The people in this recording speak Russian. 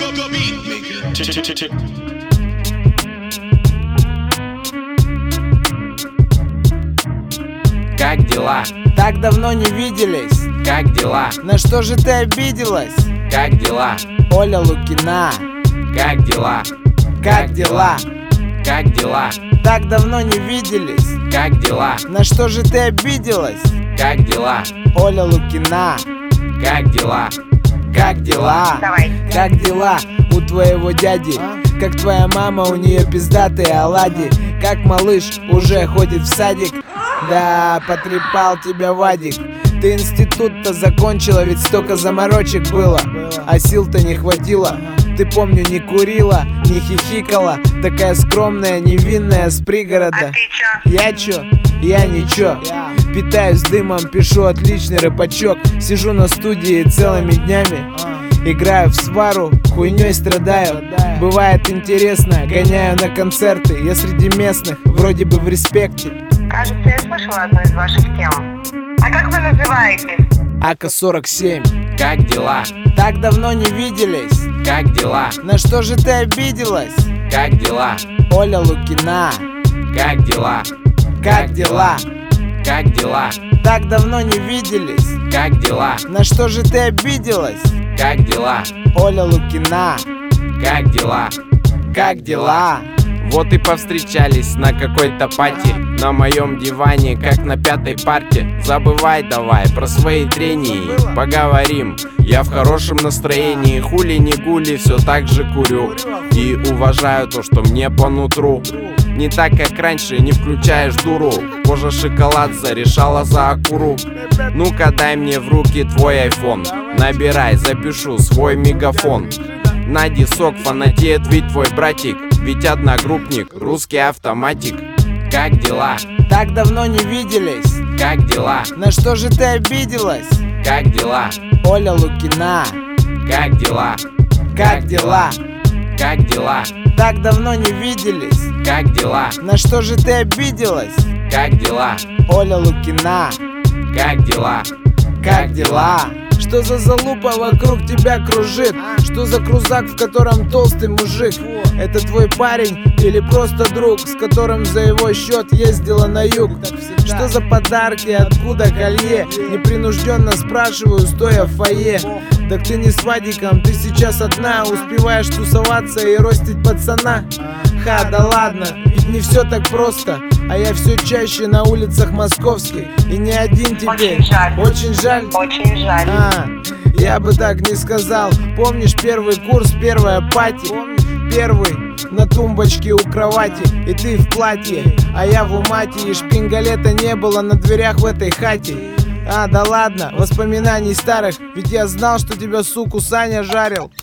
Как дела? Так давно не виделись. Как дела? На что же ты обиделась? Как дела? Оля Лукина. Как дела? Как дела? Как дела? Так давно не виделись. Как дела? На что же ты обиделась? Как дела? Оля Лукина. Как дела? Как дела? Давай. Как дела у твоего дяди? Как твоя мама, у нее пиздатые оладьи. Как малыш уже ходит в садик. Да, потрепал тебя Вадик. Ты институт-то закончила, ведь столько заморочек было, а сил-то не хватило. Ты, помню, не курила, не хихикала. Такая скромная, невинная, с пригорода. А ты чё? Я чё? Я ничего. Питаюсь дымом, пишу отличный рэпачок. Сижу на студии целыми днями, играю в свару, хуйней страдаю. Бывает интересно, гоняю на концерты. Я среди местных, вроде бы в респекте. Кажется, я слышала одну из ваших тем. А как вы называетесь? АК-47. Как дела? Так давно не виделись. Как дела? На что же ты обиделась? Как дела? Оля Лукина. Как дела? Как дела? Как дела? Так давно не виделись. Как дела? На что же ты обиделась? Как дела? Оля Лукина. Как дела? Как дела? Вот и повстречались на какой-то пати. На моем диване, как на пятой парте. Забывай давай про свои трения, поговорим. Я в хорошем настроении, хули не гули, все так же курю. И уважаю то, что мне по нутру. Не так, как раньше, не включаешь дуру. Кожа шоколад зарешала за акуру. Ну-ка дай мне в руки твой айфон. Набирай, запишу свой мегафон. На дисок фанатеет ведь твой братик. Ведь одногруппник, русский автоматик. Как дела? Так давно не виделись. Как дела? На что же ты обиделась? Как дела? Оля Лукина. Как дела? Как дела? Как дела? Так давно не виделись. Как дела? На что же ты обиделась? Как дела? Оля Лукина. Как дела? Как дела? Что за залупа вокруг тебя кружит? Что за крузак, в котором толстый мужик? Это твой парень или просто друг, с которым за его счет ездила на юг? Что за подарки, откуда колье? Непринужденно спрашиваю, стоя в фойе. Так ты не с Вадиком, ты сейчас одна. Успеваешь тусоваться и ростить пацана? Ха, да ладно, ведь не все так просто. А я все чаще на улицах московских. И не один тебе. Очень жаль. Очень жаль. Очень жаль. Я бы так не сказал. Помнишь первый курс, первая пати? Первый на тумбочке у кровати. И ты в платье, а я в умате. И шпингалета не было на дверях в этой хате. Да ладно, воспоминаний старых. Ведь я знал, что тебя, суку, Саня жарил.